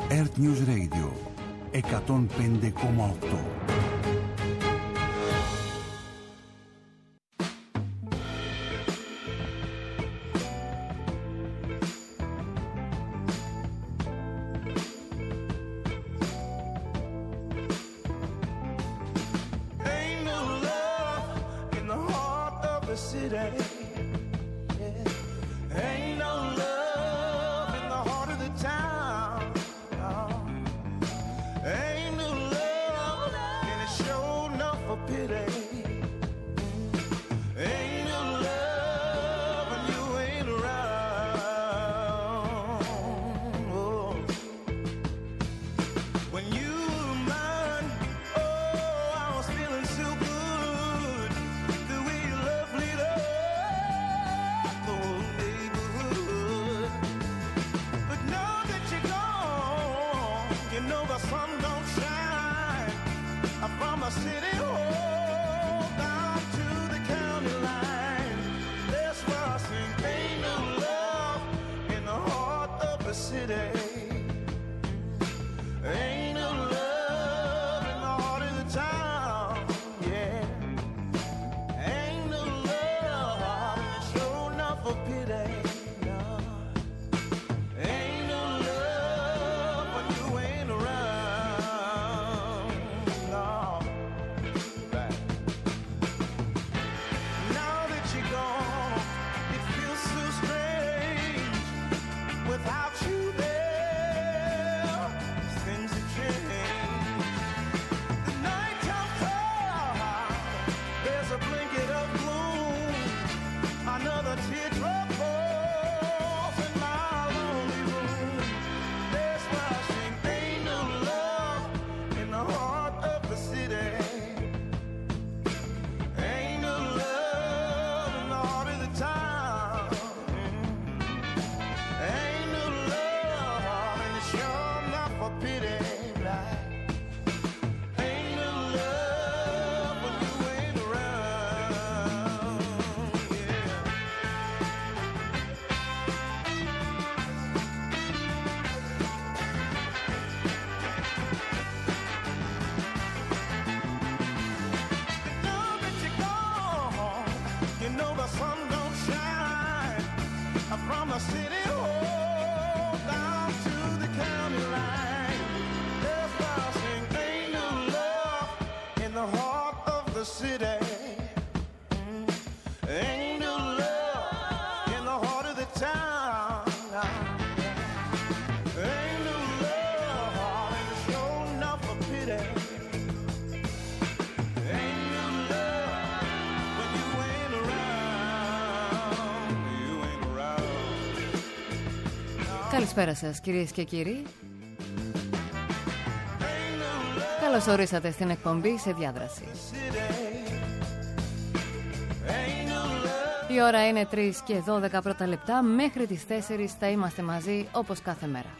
Earth News Radio 105,8. Καλησπέρα σας κυρίες και κύριοι. Καλώς ορίσατε στην εκπομπή Σε Διάδραση. Η ώρα είναι 3 και 12 πρώτα λεπτά. Μέχρι τις 4 θα είμαστε μαζί όπως κάθε μέρα.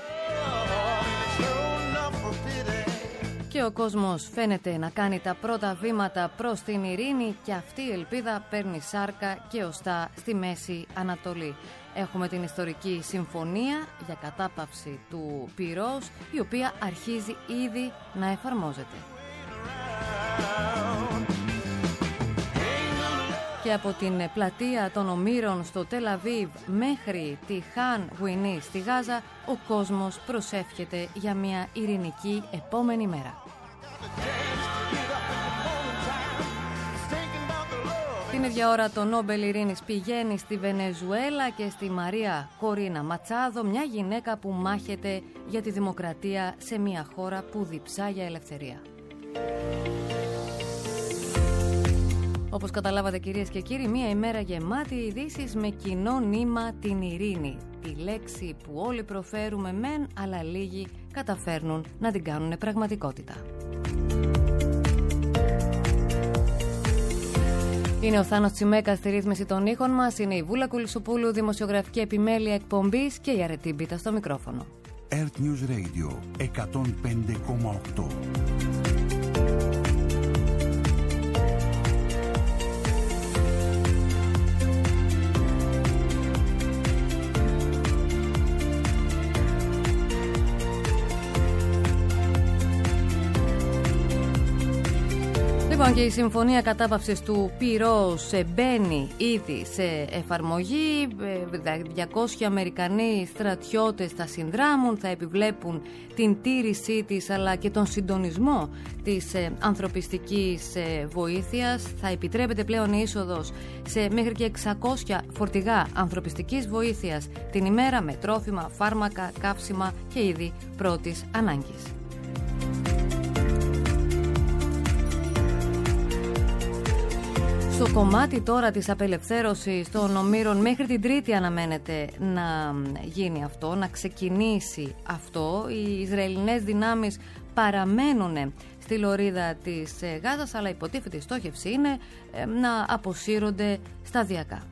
Και ο κόσμος φαίνεται να κάνει τα πρώτα βήματα προς την ειρήνη και αυτή η ελπίδα παίρνει σάρκα και οστά στη Μέση Ανατολή. Έχουμε την ιστορική συμφωνία για κατάπαυση του πυρός, η οποία αρχίζει ήδη να εφαρμόζεται. Και από την πλατεία των Ομήρων στο Τελ Αβίβ μέχρι τη Χαν Γουινή στη Γάζα, ο κόσμος προσεύχεται για μια ειρηνική επόμενη μέρα. Την ίδια ώρα το Νόμπελ Ειρήνης πηγαίνει στη Βενεζουέλα και στη Μαρία Κορίνα Ματσάδο, μια γυναίκα που μάχεται για τη δημοκρατία σε μια χώρα που διψά για ελευθερία. Όπως καταλάβατε κυρίες και κύριοι, μια ημέρα γεμάτη ειδήσεις με κοινό νήμα την ειρήνη. Τη λέξη που όλοι προφέρουμε μεν, αλλά λίγοι καταφέρνουν να την κάνουν πραγματικότητα. Είναι ο Θάνος Τσιμέκας στη ρύθμιση των ήχων μας, είναι η Βούλα Κουλισοπούλου, δημοσιογραφική επιμέλεια εκπομπής και η Αρετή Μπίτα στο μικρόφωνο. Earth News Radio 105,8. Λοιπόν, και η συμφωνία κατάπαυσης του πυρός μπαίνει ήδη σε εφαρμογή. 200 Αμερικανοί στρατιώτες θα συνδράμουν, θα επιβλέπουν την τήρησή της αλλά και τον συντονισμό της ανθρωπιστικής βοήθειας. Θα επιτρέπεται πλέον η είσοδος σε μέχρι και 600 φορτηγά ανθρωπιστικής βοήθειας την ημέρα με τρόφιμα, φάρμακα, καύσιμα και είδη πρώτης ανάγκης. Στο κομμάτι τώρα της απελευθέρωσης των ομήρων, μέχρι την Τρίτη αναμένεται να γίνει αυτό, να ξεκινήσει αυτό. Οι Ισραηλινές δυνάμεις παραμένουν στη λωρίδα της Γάζας, αλλά υποτίθεται η στόχευση είναι να αποσύρονται σταδιακά.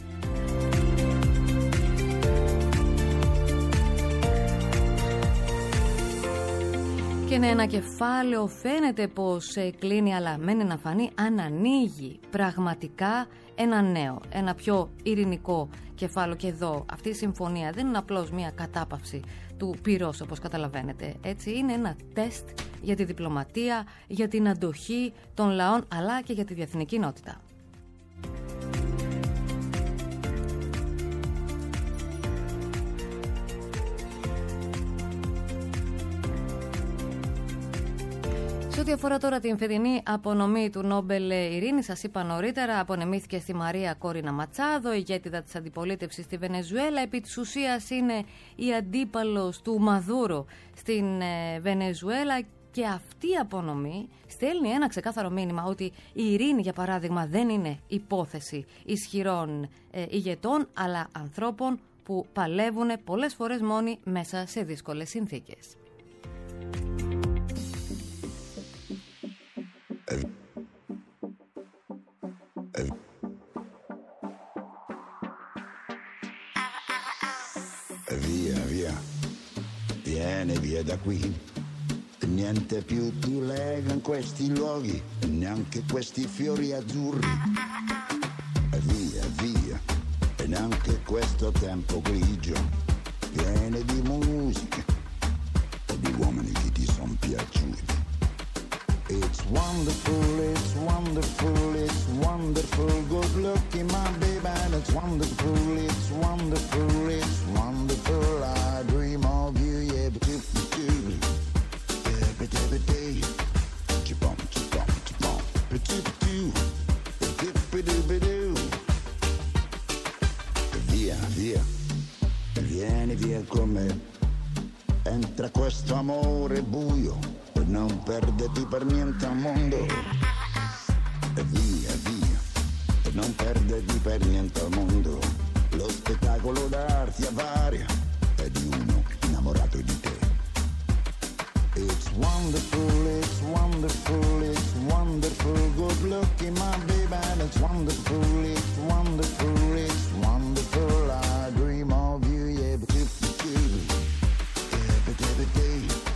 Και είναι ένα κεφάλαιο, φαίνεται πως κλείνει, αλλά μένει να φανεί αν ανοίγει πραγματικά ένα νέο, ένα πιο ειρηνικό κεφάλαιο. Και εδώ αυτή η συμφωνία δεν είναι απλώς μια κατάπαυση του πυρός, όπως καταλαβαίνετε. Έτσι, είναι ένα τεστ για τη διπλωματία, για την αντοχή των λαών, αλλά και για τη διεθνή κοινότητα. Σε ό,τι αφορά τώρα την φετινή απονομή του Νόμπελ Ειρήνης, σας είπα νωρίτερα, απονεμήθηκε στη Μαρία Κόρινα Ματσάδο, ηγέτιδα της αντιπολίτευσης στη Βενεζουέλα. Επί της ουσίας είναι η αντίπαλος του Μαδούρο στην Βενεζουέλα, και αυτή η απονομή στέλνει ένα ξεκάθαρο μήνυμα ότι η ειρήνη, για παράδειγμα, δεν είναι υπόθεση ισχυρών ηγετών, αλλά ανθρώπων που παλεύουν πολλές φορές μόνοι μέσα σε δύσκολες συνθήκες. Via, via, vieni via da qui. Niente più ti lega in questi luoghi, neanche questi fiori azzurri. Via, via, e neanche questo tempo grigio, pieno di musica e di uomini che ti son piaciuti. It's wonderful, it's wonderful, it's wonderful. Good looking, my baby, and it's wonderful, it's wonderful, it's wonderful. I dream of you, yeah, but you do. Yeah, but every day, chipom, chipom, chipom, but you do, dip-a-doo-ba-doo. Via, via, vieni via con me. Entra questo amore buio. Non perderti per niente al mondo. E via, via, e non perderti per niente al mondo. Lo spettacolo d'arte varia è di uno innamorato di te. It's wonderful, it's wonderful, it's wonderful. Good looking, my baby, and it's wonderful, it's wonderful, it's wonderful. I dream of you, yeah, but you do. Yeah, but every day.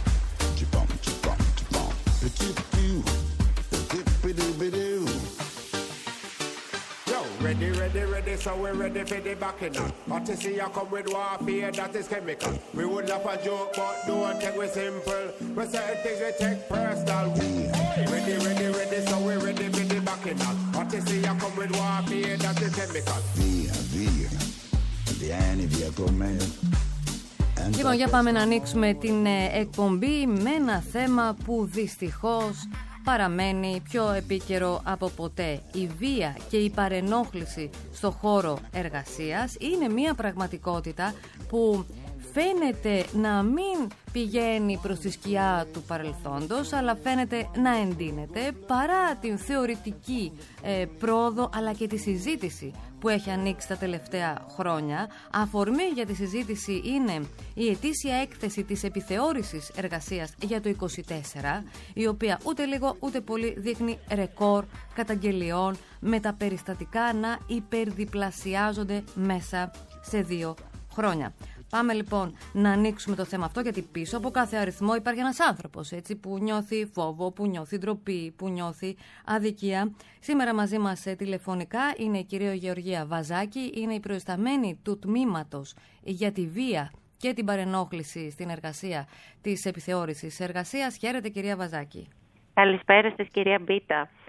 Ready, ready, ready, so we're ready for the backing up. But to see you come with warfare, that is chemical. We would laugh a joke, but don't take we simple. But certain things we take personal. Ready, ready, ready, so we're ready for the backing up. But to see you come with warfare, that is chemical. Via, via, vieni via con me. Λοιπόν, για πάμε να ανοίξουμε την εκπομπή με ένα θέμα που δυστυχώς παραμένει πιο επίκαιρο από ποτέ. Η βία και η παρενόχληση στο χώρο εργασίας είναι μια πραγματικότητα που φαίνεται να μην πηγαίνει προς τη σκιά του παρελθόντος, αλλά φαίνεται να εντείνεται παρά την θεωρητική πρόοδο, αλλά και τη συζήτηση που έχει ανοίξει τα τελευταία χρόνια. Αφορμή για τη συζήτηση είναι η ετήσια έκθεση της επιθεώρησης εργασίας για το 2024, η οποία ούτε λίγο ούτε πολύ δείχνει ρεκόρ καταγγελιών, με τα περιστατικά να υπερδιπλασιάζονται μέσα σε 2 χρόνια. Πάμε λοιπόν να ανοίξουμε το θέμα αυτό, γιατί πίσω από κάθε αριθμό υπάρχει ένας άνθρωπος, έτσι, που νιώθει φόβο, που νιώθει ντροπή, που νιώθει αδικία. Σήμερα μαζί μας τηλεφωνικά είναι η κυρία Γεωργία Βαζάκη, είναι η προϊσταμένη του τμήματος για τη βία και την παρενόχληση στην εργασία της επιθεώρησης εργασίας. Χαίρετε, κυρία Βαζάκη. Καλησπέρα σας, κυρία Μπίτα.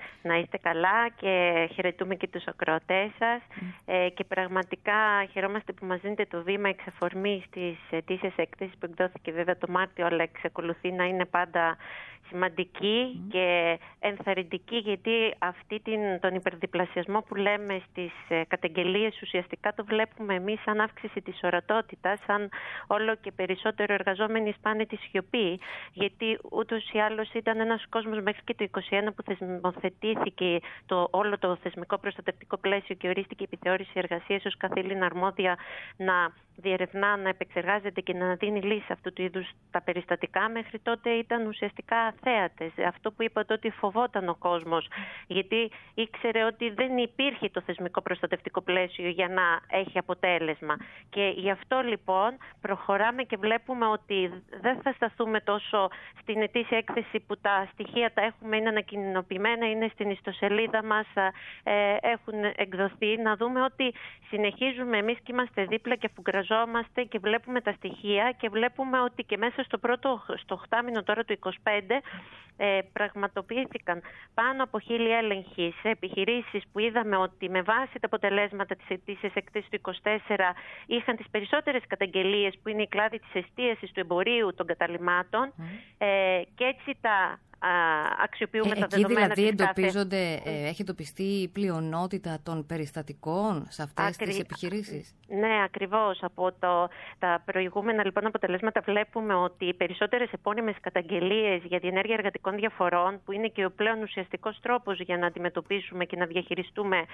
Να είστε καλά και χαιρετούμε και τους ακροατές σας. Και πραγματικά χαιρόμαστε που μας δίνετε το βήμα εξ αφορμής της ετήσιας έκθεσης που εκδόθηκε βέβαια το Μάρτιο, αλλά εξακολουθεί να είναι πάντα σημαντική και ενθαρρυντική, γιατί τον υπερδιπλασιασμό που λέμε στις καταγγελίες ουσιαστικά το βλέπουμε εμείς σαν αύξηση της ορατότητας, σαν όλο και περισσότερο εργαζόμενοι σπάνε τη σιωπή, γιατί ούτως ή άλλως ήταν ένας κόσμος μέχρι και το 2021 που θεσμοθετήθηκε όλο το θεσμικό προστατευτικό πλαίσιο και ορίστηκε η επιθεώρηση εργασίας ως καθήλυνα αρμόδια να διερευνά, να επεξεργάζεται και να δίνει λύση αυτού του είδους τα περιστατικά. Μέχρι τότε ήταν ουσιαστικά αθέατες. Αυτό που είπατε, ότι φοβόταν ο κόσμος, γιατί ήξερε ότι δεν υπήρχε το θεσμικό προστατευτικό πλαίσιο για να έχει αποτέλεσμα. Και γι' αυτό λοιπόν προχωράμε και βλέπουμε ότι δεν θα σταθούμε τόσο στην ετήσια έκθεση που τα στοιχεία τα έχουμε, είναι ανακοινοποιημένα, είναι στην ιστοσελίδα μας, έχουν εκδοθεί. Να δούμε ότι συνεχίζουμε εμείς και είμαστε δίπλα και αφουγκραζόμαστε και βλέπουμε τα στοιχεία και βλέπουμε ότι και μέσα στο 8μηνο τώρα του 25 πραγματοποιήθηκαν πάνω από 1.000 έλεγχοι σε επιχειρήσεις που είδαμε ότι με βάση τα αποτελέσματα της ετήσιας εκθέσης του 24 είχαν τις περισσότερες καταγγελίες, που είναι η κλάδη της εστίασης, του εμπορίου, των καταλυμάτων, και έτσι τα αξιοποιούμε τα δεδομένα. Εκεί δηλαδή εντοπίζονται, έχει εντοπιστεί η πλειονότητα των περιστατικών σε αυτές τις επιχειρήσεις. Ναι, ακριβώς. Από τα προηγούμενα λοιπόν αποτελέσματα βλέπουμε ότι οι περισσότερες επώνυμες καταγγελίες για διενέργεια εργατικών διαφορών, που είναι και ο πλέον ουσιαστικός τρόπος για να αντιμετωπίσουμε και να διαχειριστούμε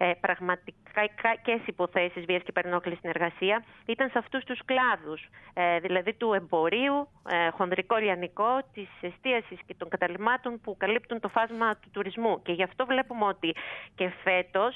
πραγματικές υποθέσεις βίας και παρενόχλησης στην εργασία, ήταν σε αυτούς τους κλάδους, δηλαδή του εμπορίου, χονδρικό λιανικό, της εστίασης και των καταλυμάτων που καλύπτουν το φάσμα του τουρισμού. Και γι' αυτό βλέπουμε ότι και φέτος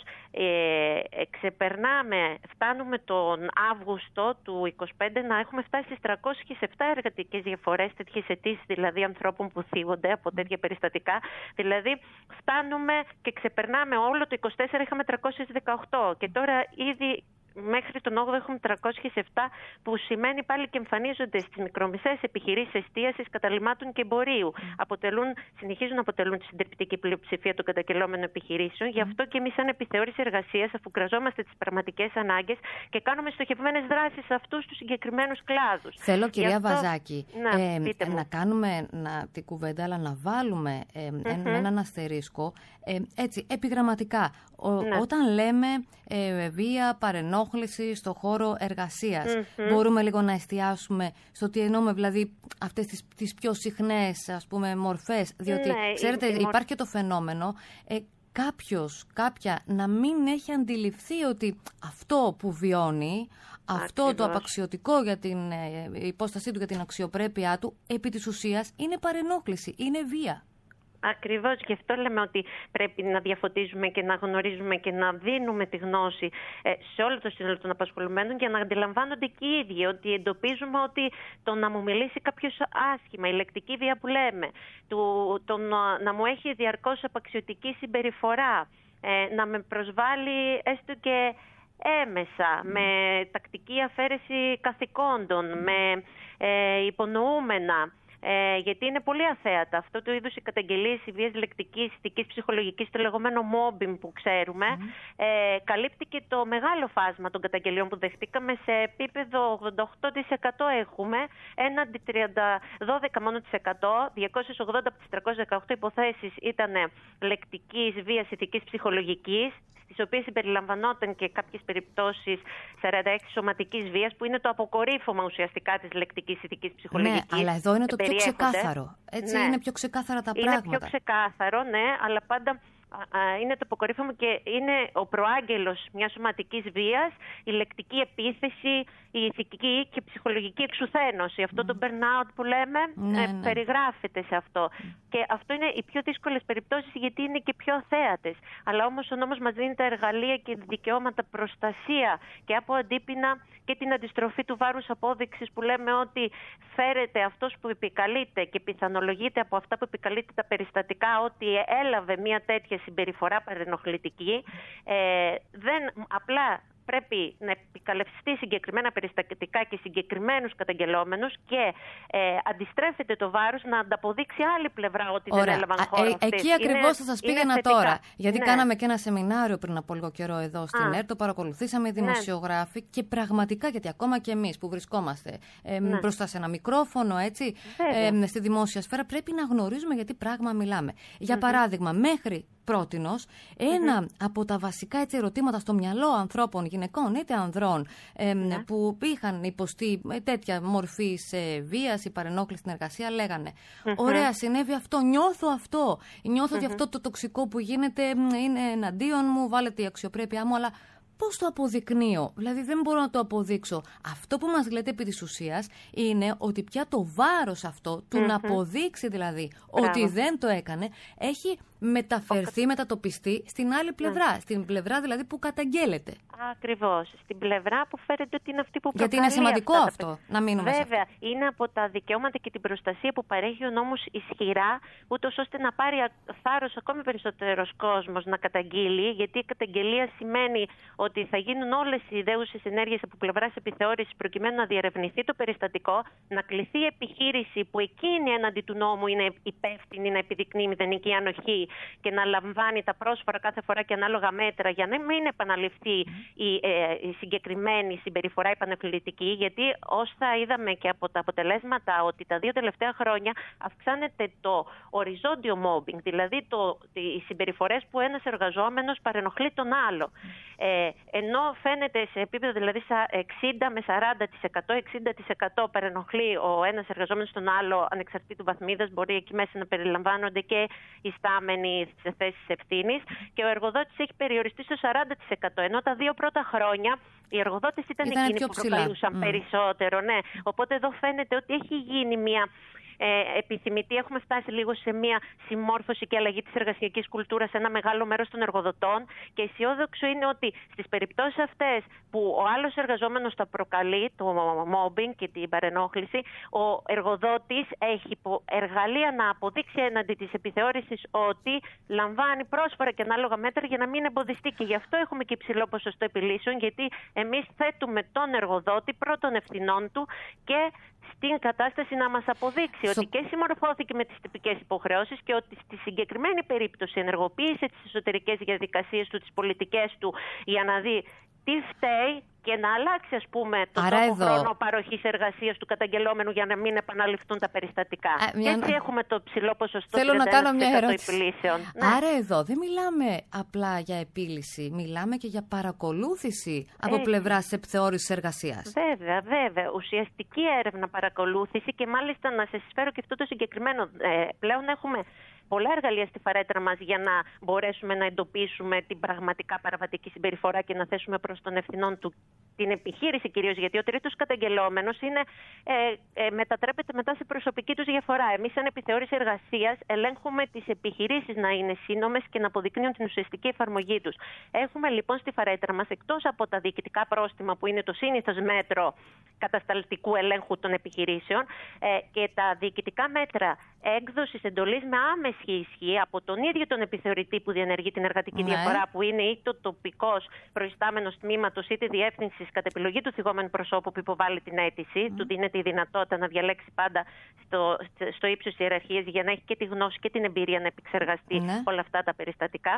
φτάνουμε τον Αύγουστο του 2025 να έχουμε φτάσει στις 307 εργατικές διαφορές, τέτοιες αιτήσεις δηλαδή ανθρώπων που θίγονται από τέτοια περιστατικά. Δηλαδή φτάνουμε και ξεπερνάμε, όλο το 24 είχαμε 318 και τώρα ήδη μέχρι τον 8ο έχουμε 307, που σημαίνει πάλι και εμφανίζονται στις μικρομεσαίες επιχειρήσεις εστίασης, καταλυμάτων και εμπορίου. Συνεχίζουν να αποτελούν τη συντριπτική πλειοψηφία των καταγγελόμενων επιχειρήσεων. Γι' αυτό και εμείς, σαν επιθεώρηση εργασίας, αφουγκραζόμαστε τις πραγματικές ανάγκες και κάνουμε στοχευμένες δράσεις σε αυτούς τους συγκεκριμένους κλάδους. Θέλω, κυρία Βαζάκη, να κάνουμε την κουβέντα, αλλά να βάλουμε έναν αστερίσκο, έτσι, επιγραμματικά. Όταν λέμε βία, παρενόχληση στο χώρο εργασίας, μπορούμε λίγο να εστιάσουμε στο τι εννοούμε, δηλαδή αυτές τις πιο συχνές, ας πούμε, μορφές, διότι ξέρετε υπάρχει και το φαινόμενο κάποια να μην έχει αντιληφθεί ότι αυτό που βιώνει, αυτό το απαξιωτικό για την υπόστασή του, για την αξιοπρέπειά του, επί της ουσίας είναι παρενόχληση, είναι βία. Ακριβώς, και αυτό λέμε ότι πρέπει να διαφωτίζουμε και να γνωρίζουμε και να δίνουμε τη γνώση σε όλο το σύνολο των απασχολουμένων, για να αντιλαμβάνονται και οι ίδιοι ότι εντοπίζουμε ότι το να μου μιλήσει κάποιος άσχημα, η λεκτική βία που λέμε, να μου έχει διαρκώς απαξιωτική συμπεριφορά, να με προσβάλλει έστω και έμεσα, με τακτική αφαίρεση καθηκόντων, με υπονοούμενα. Γιατί είναι πολύ αθέατα αυτό το είδους οι καταγγελίες, οι βίες λεκτικής, ηθικής, ψυχολογικής, το λεγόμενο mobbing που ξέρουμε, καλύπτει και το μεγάλο φάσμα των καταγγελιών που δεχτήκαμε. Σε επίπεδο 88% έχουμε, έναντι 12 μόνο της 100, 280 από τις 318 υποθέσεις ήταν λεκτικής, βίας, ηθικής, ψυχολογικής, στις οποίες συμπεριλαμβανόταν και κάποιες περιπτώσεις 46 σωματικής βίας, που είναι το αποκορύφωμα ουσιαστικά της λεκτικής, ηθικής, ψυχολογικής. Ναι, αλλά εδώ είναι το πιο ξεκάθαρο. Έτσι, είναι πιο ξεκάθαρα τα πράγματα. Είναι πιο ξεκάθαρο, ναι, αλλά πάντα είναι το αποκορύφωμα και είναι ο προάγγελος μιας σωματικής βίας, η λεκτική επίθεση, η ηθική και ψυχολογική εξουθένωση. Αυτό το burnout που λέμε περιγράφεται σε αυτό. Και αυτό είναι οι πιο δύσκολες περιπτώσεις, γιατί είναι και πιο αθέατες. Αλλά όμως ο νόμος μας δίνει τα εργαλεία και δικαιώματα, προστασία και από αντίπεινα και την αντιστροφή του βάρους απόδειξης, που λέμε ότι φέρεται αυτός που επικαλείται και πιθανολογείται από αυτά που επικαλείται τα περιστατικά ότι έλαβε μια τέτοια συμπεριφορά παρενοχλητική, απλά πρέπει να επικαλεστεί συγκεκριμένα περιστατικά και συγκεκριμένους καταγγελόμενους και αντιστρέφεται το βάρος να ανταποδείξει άλλη πλευρά ότι δεν έλαβαν χώρα αυτές. Εκεί ακριβώς θα σας πήγαινα τώρα. Γιατί κάναμε και ένα σεμινάριο πριν από λίγο καιρό εδώ στην ΕΡΤ, το παρακολουθήσαμε οι δημοσιογράφοι και πραγματικά, γιατί ακόμα και εμείς που βρισκόμαστε μπροστά σε ένα μικρόφωνο, έτσι, στη δημόσια σφαίρα, πρέπει να γνωρίζουμε γιατί πράγμα μιλάμε. Για παράδειγμα, μέχρι πρότινος, ένα από τα βασικά έτσι, ερωτήματα στο μυαλό ανθρώπων, γυναικών είτε ανδρών, που είχαν υποστεί τέτοια μορφή βίας ή παρενόχληση στην εργασία, λέγανε ωραία, συνέβη αυτό, νιώθω ότι αυτό το τοξικό που γίνεται είναι εναντίον μου, βάλετε η αξιοπρέπειά μου, αλλά πώς το αποδεικνύω? Δηλαδή δεν μπορώ να το αποδείξω. Αυτό που μας λέτε επί της ουσίας είναι ότι πια το βάρος αυτό του να αποδείξει δηλαδή ότι δεν το έκανε έχει μεταφερθεί, μετατοπιστεί στην άλλη πλευρά. Στην πλευρά δηλαδή που καταγγέλλεται. Ακριβώς. Στην πλευρά που φέρεται ότι είναι αυτή που προκαλεί. Γιατί είναι σημαντικό αυτό να μείνουμε σε αυτό. Βέβαια, είναι από τα δικαιώματα και την προστασία που παρέχει ο νόμος ισχυρά, ούτως ώστε να πάρει θάρρος ακόμη περισσότερος κόσμος να καταγγείλει, γιατί η καταγγελία σημαίνει ότι θα γίνουν όλες οι ιδέουσες ενέργειες από πλευράς επιθεώρησης προκειμένου να διερευνηθεί το περιστατικό, να κληθεί η επιχείρηση που εκείνη έναντι του νόμου είναι υπεύθυνη να επιδεικνύει μηδενική ανοχή και να λαμβάνει τα πρόσφορα κάθε φορά και ανάλογα μέτρα για να μην επαναληφθεί η συγκεκριμένη συμπεριφορά επανεκλητική, γιατί όσα είδαμε και από τα αποτελέσματα ότι τα 2 τελευταία χρόνια αυξάνεται το οριζόντιο mobbing, δηλαδή οι συμπεριφορές που ένας εργαζόμενος παρενοχλεί τον άλλο. Ενώ φαίνεται σε επίπεδο δηλαδή 60 με 40%, 60% παρενοχλεί ο ένας εργαζόμενος τον άλλο ανεξαρτήτου βαθμίδας, μπορεί εκεί μέσα να περιλαμβάνονται και οι στάμενοι σε θέσεις ευθύνης, και ο εργοδότης έχει περιοριστεί στο 40%, ενώ τα 2 πρώτα χρόνια οι εργοδότες ήταν εκείνοι που προκαλούσαν περισσότερο. Ναι. Οπότε εδώ φαίνεται ότι έχει γίνει μια επιθυμητή. Έχουμε φτάσει λίγο σε μια συμμόρφωση και αλλαγή της εργασιακής κουλτούρας σε ένα μεγάλο μέρος των εργοδοτών, και αισιόδοξο είναι ότι στις περιπτώσεις αυτές που ο άλλος εργαζόμενος τα προκαλεί, το mobbing και την παρενόχληση, ο εργοδότης έχει εργαλεία να αποδείξει έναντι της επιθεώρησης ότι λαμβάνει πρόσφορα και ανάλογα μέτρα για να μην εμποδιστεί. Και γι' αυτό έχουμε και υψηλό ποσοστό επιλύσεων, γιατί εμείς θέτουμε τον εργοδότη πρώτων ευθυνών του και στην κατάσταση να μας αποδείξει ότι και συμμορφώθηκε με τις τυπικές υποχρεώσεις και ότι στη συγκεκριμένη περίπτωση ενεργοποίησε τις εσωτερικές διαδικασίες του, τις πολιτικές του, για να δει τι φταίει και να αλλάξει, ας πούμε, τον χρόνο παροχής εργασίας του καταγγελόμενου για να μην επαναληφθούν τα περιστατικά. Έτσι έχουμε το ψηλό ποσοστό 31% επιλύσεων. Άρα εδώ δεν μιλάμε απλά για επίλυση, μιλάμε και για παρακολούθηση από πλευράς επιθεώρησης εργασίας. Βέβαια. Ουσιαστική έρευνα, παρακολούθηση, και μάλιστα να σας φέρω και αυτό το συγκεκριμένο. Πλέον έχουμε πολλά εργαλεία στη φαρέτρα μας για να μπορέσουμε να εντοπίσουμε την πραγματικά παραβατική συμπεριφορά και να θέσουμε προς των ευθυνών του την επιχείρηση κυρίως, γιατί ο τρίτος καταγγελόμενος μετατρέπεται μετά σε προσωπική τους διαφορά. Εμείς, σαν επιθεώρηση εργασίας, ελέγχουμε τις επιχειρήσεις να είναι σύνομες και να αποδεικνύουν την ουσιαστική εφαρμογή τους. Έχουμε λοιπόν στη φαρέτρα μας, εκτός από τα διοικητικά πρόστιμα που είναι το σύνηθες μέτρο κατασταλτικού ελέγχου των επιχειρήσεων, και τα διοικητικά μέτρα έκδοσης εντολής με άμεση ισχύ από τον ίδιο τον επιθεωρητή που διενεργεί την εργατική διαφορά, που είναι είτε το τοπικός προϊστάμενος τμήματος είτε διεύθυνσης κατ' επιλογή του θυγόμενου προσώπου που υποβάλλει την αίτηση. Του δίνεται η δυνατότητα να διαλέξει πάντα στο ύψος της ιεραρχίας για να έχει και τη γνώση και την εμπειρία να επεξεργαστεί όλα αυτά τα περιστατικά.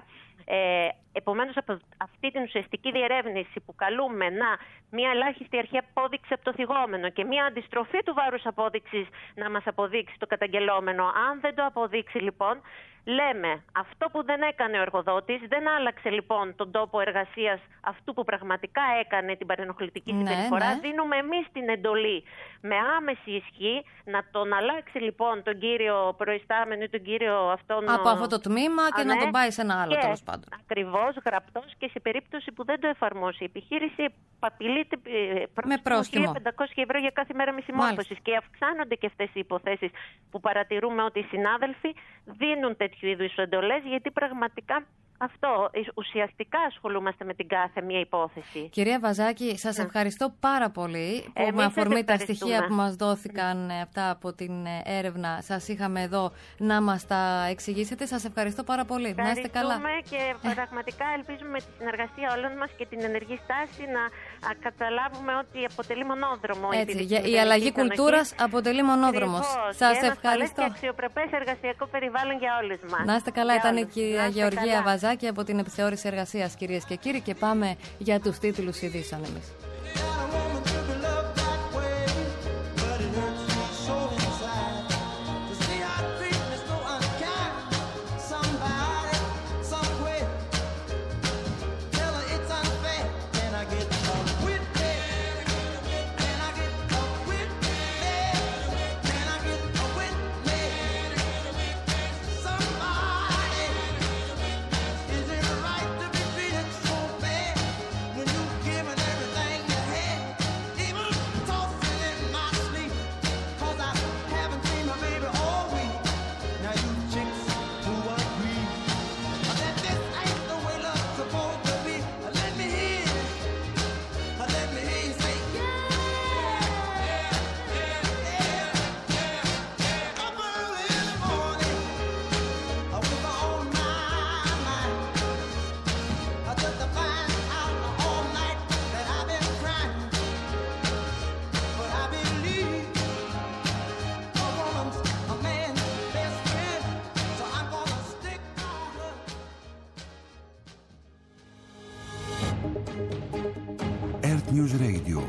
Επομένως, από αυτή την ουσιαστική διερεύνηση που καλούμε μια ελάχιστη αρχή απόδειξη από το θυγόμενο και μια αντιστροφή του βάρους απόδειξης να μας αποδείξει το καταγγελόμενο. Αν δεν το αποδείξει λοιπόν, λέμε αυτό που δεν έκανε ο εργοδότης, δεν άλλαξε λοιπόν τον τόπο εργασίας αυτού που πραγματικά έκανε την παρενοχλητική συμπεριφορά, δίνουμε εμείς την εντολή με άμεση ισχύ να τον αλλάξει λοιπόν τον κύριο προϊστάμενο ή τον κύριο αυτόν από αυτό το τμήμα και να τον πάει σε ένα άλλο, τέλος πάντων. Ακριβώς, γραπτός, και σε περίπτωση που δεν το εφαρμόσει η επιχείρηση, απειλείται με πρόστιμο 1.500 ευρώ για κάθε μέρα μη συμμόρφωσης. Και αυξάνονται και αυτές οι υποθέσεις που παρατηρούμε ότι οι συνάδελφοι δίνουν τέτοιου είδους εντολές, γιατί πραγματικά Αυτό, ουσιαστικά ασχολούμαστε με την κάθε μία υπόθεση. Κυρία Βαζάκη, σας ευχαριστώ πάρα πολύ που με αφορμή τα στοιχεία που μας δόθηκαν αυτά από την έρευνα σας είχαμε εδώ να μας τα εξηγήσετε. Σας ευχαριστώ πάρα πολύ. Να είστε καλά. Και πραγματικά ελπίζουμε με τη συνεργασία όλων μας και την ενεργή στάση να καταλάβουμε ότι αποτελεί μονόδρομο. Έτσι, η αλλαγή κουλτούρας αποτελεί μονόδρομος. Σας ευχαριστώ. Και αξιοπρεπές εργασιακό περιβάλλον για όλες μας. Να είστε καλά, ήταν η κυρία Γεωργία Βαζάκη και από την Επιθεώρηση Εργασίας, κυρίες και κύριοι, και πάμε για τους τίτλους ειδήσεων εμείς. News Radio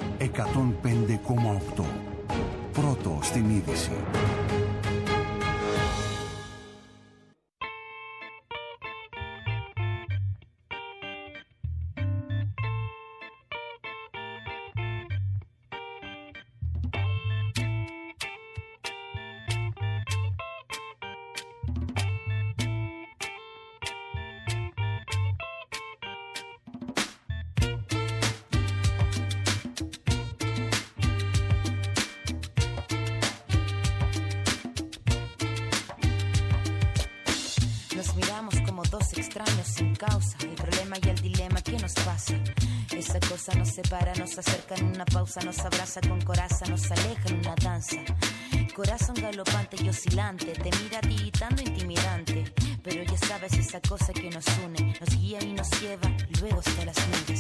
105,8. Πρώτο στην είδηση. Nos separa, nos acerca en una pausa, nos abraza con coraza, nos aleja en una danza. Corazón galopante y oscilante, te mira tiritando intimidante, pero ya sabes esa cosa que nos une, nos guía y nos lleva luego hasta las nubes.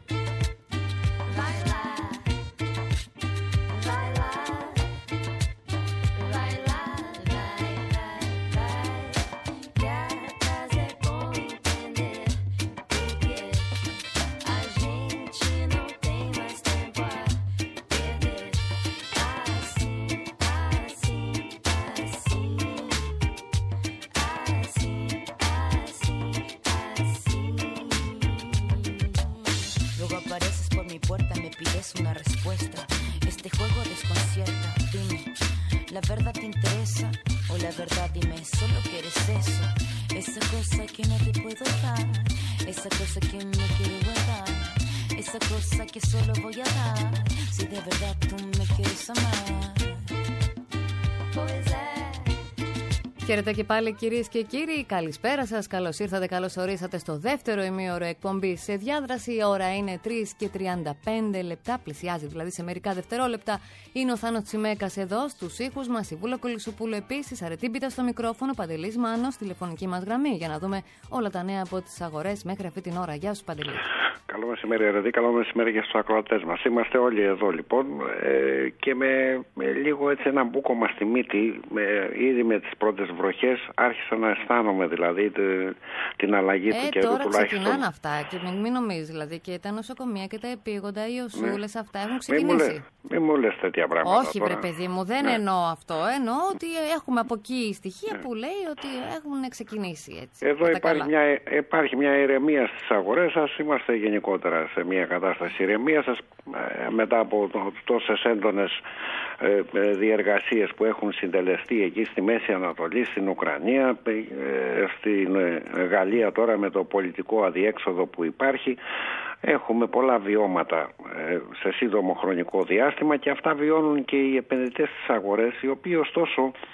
Una respuesta, este juego desconcierta. Dime, ¿la verdad te interesa? O la verdad dime, solo quieres eso. Esa cosa que no te puedo dar, esa cosa que me quiero guardar, esa cosa que solo voy a dar si de verdad tú me quieres amar. Χαίρετε και πάλι κυρίες και κύριοι, καλησπέρα σας, καλώς ήρθατε, καλώς ορίσατε στο δεύτερο ημίωρο εκπομπής σε διάδραση. Η ώρα είναι 3:35 λεπτά, πλησιάζει δηλαδή σε μερικά δευτερόλεπτα. Είναι ο Θάνος Τσιμέκας εδώ στους ήχους μας, η Βούλα Κολυσοπούλου επίσης, Αρετήμπιτα στο μικρόφωνο, Παντελής Μάνος, τηλεφωνική μας γραμμή για να δούμε όλα τα νέα από τις αγορές μέχρι αυτή την ώρα. Γεια σου Παντελή. Καλό μεσημέρι Αρετή, καλό μεσημέρι και στους ακροατές μας. Είμαστε όλοι εδώ λοιπόν και με λίγο έτσι ένα μπούκομα στη μύτη, ήδη με τις πρώτες βροχές άρχισα να αισθάνομαι δηλαδή την αλλαγή του καιρού τώρα τουλάχιστον. Ξεκινάνε αυτά και μην νομίζεις δηλαδή και τα νοσοκομεία και τα επίγοντα, οι οσούλες, αυτά έχουν ξεκινήσει. Μην μου λες τέτοια πράγματα. Όχι βρε παιδί μου, δεν εννοώ αυτό. Εννοώ ότι έχουμε από εκεί στοιχεία που λέει ότι έχουν ξεκινήσει έτσι. Εδώ υπάρχει μια ηρεμία στις αγορές σας, είμαστε γενικότερα σε μια κατάσταση ηρεμίας σας μετά από τόσες έντονες διεργασίες που έχουν συντελεστεί εκεί στη Μέση Ανατολή, στην Ουκρανία, στην Γαλλία τώρα με το πολιτικό αδιέξοδο που υπάρχει. Έχουμε πολλά βιώματα σε σύντομο χρονικό διάστημα και αυτά βιώνουν και οι επενδυτές στις αγορές, οι οποίοι ωστόσο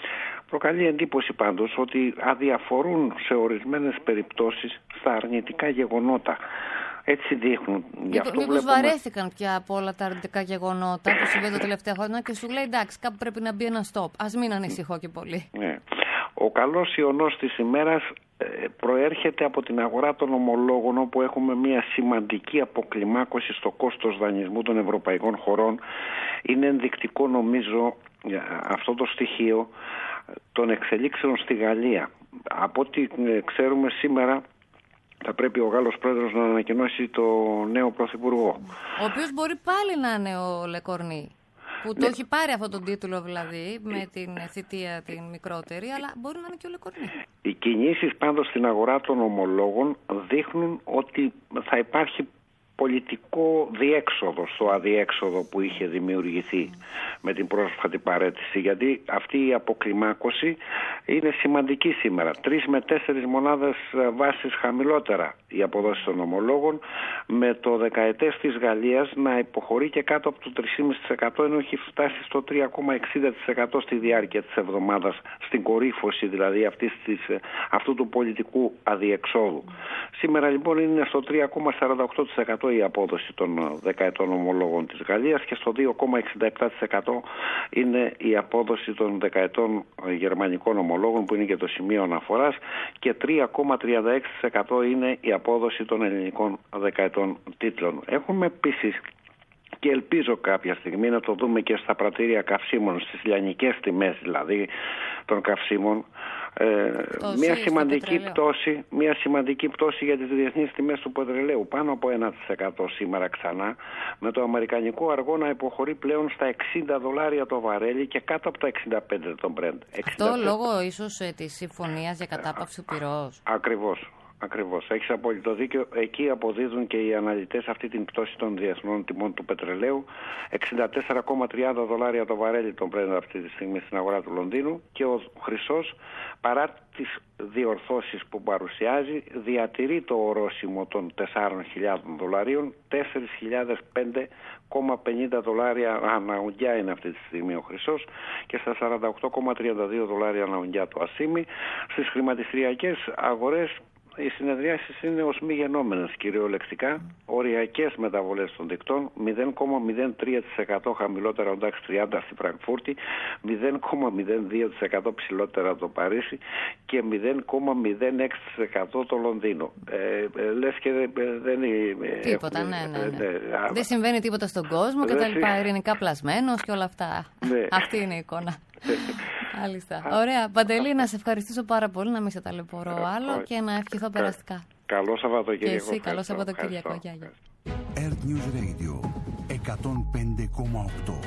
Προκαλεί εντύπωση πάντως ότι αδιαφορούν σε ορισμένες περιπτώσεις στα αρνητικά γεγονότα. Έτσι δείχνουν. Μήπως βαρέθηκαν πια από όλα τα αρνητικά γεγονότα που συμβαίνουν τα τελευταία χρόνια και σου λέει εντάξει, κάπου πρέπει να μπει ένα stop. Ας μην ανησυχώ και πολύ. Ναι. Ο καλός ιονός της ημέρας προέρχεται από την αγορά των ομολόγων, όπου έχουμε μια σημαντική αποκλιμάκωση στο κόστος δανεισμού των ευρωπαϊκών χωρών. Είναι ενδεικτικό νομίζω αυτό το στοιχείο των εξελίξεων στη Γαλλία. Από ό,τι ξέρουμε σήμερα θα πρέπει ο Γάλλος πρόεδρος να ανακοινώσει το νέο πρωθυπουργό. Ο οποίος μπορεί πάλι να είναι ο Λεκορνή, που το έχει πάρει αυτόν τον τίτλο δηλαδή, με την θητεία την μικρότερη, αλλά μπορεί να είναι και ο Λεκορνή. Οι κινήσεις πάντως στην αγορά των ομολόγων δείχνουν ότι θα υπάρχει πολιτικό διέξοδο στο αδιέξοδο που είχε δημιουργηθεί με την πρόσφατη παραίτηση, γιατί αυτή η αποκλιμάκωση είναι σημαντική σήμερα. 3 με 4 μονάδες βάσης χαμηλότερα η αποδόση των ομολόγων, με το δεκαετές της Γαλλίας να υποχωρεί και κάτω από το 3,5%, ενώ έχει φτάσει στο 3,60% στη διάρκεια της εβδομάδας, στην κορύφωση δηλαδή αυτού του πολιτικού αδιεξόδου. Σήμερα λοιπόν είναι στο 3,48% η απόδοση των δεκαετών ομολόγων της Γαλλίας και στο 2,67% είναι η απόδοση των δεκαετών γερμανικών ομολόγων, που είναι και το σημείο αναφοράς, και 3,36% είναι η απόδοση των ελληνικών δεκαετών τίτλων. Έχουμε επίσης, και ελπίζω κάποια στιγμή να το δούμε και στα πρατήρια καυσίμων, στις λιανικές τιμές δηλαδή των καυσίμων, μια σημαντική πτώση για τις διεθνείς τιμές του πετρελαίου, πάνω από 1% σήμερα ξανά, με το αμερικανικό αργό να υποχωρεί πλέον στα $60 το βαρέλι και κάτω από τα 65 το Brent. Αυτό λόγω ίσως της συμφωνίας για κατάπαυση του πυρός. Ακριβώς, έχεις απόλυτο δίκιο. Εκεί αποδίδουν και οι αναλυτές αυτή την πτώση των διεθνών τιμών του πετρελαίου. $64,30 το βαρέλι τον Brent αυτή τη στιγμή στην αγορά του Λονδίνου, και ο χρυσός, παρά τις διορθώσεις που παρουσιάζει, διατηρεί το ορόσημο των $4.000, $4.005,50 ανά ουγγιά είναι αυτή τη στιγμή ο χρυσός, και στα $48,32 ανά ουγγιά το ασίμι. Στις χρηματιστηριακές αγορές οι συνεδριάσεις είναι ως μη γενόμενες κυριολεκτικά, οριακές μεταβολές των δικτών, 0,03% χαμηλότερα ο DAX 30 στη Φραγκφούρτη, 0,02% ψηλότερα το Παρίσι και 0,06% το Λονδίνο. Λες και δεν είναι... Τίποτα, ναι. Δεν συμβαίνει τίποτα στον κόσμο και τα λοιπά, ειρηνικά πλασμένος και όλα αυτά. Ναι. Αυτή είναι η εικόνα. Μάλιστα. Ωραία. Παντελή, να σε ευχαριστήσω πάρα πολύ, να μην σε ταλαιπωρώ άλλο και να ευχηθώ περαστικά. Καλό Σαββατοκύριακο. Και εσύ, καλό Σαββατοκύριακο. Γεια. Earth News Radio 105,8.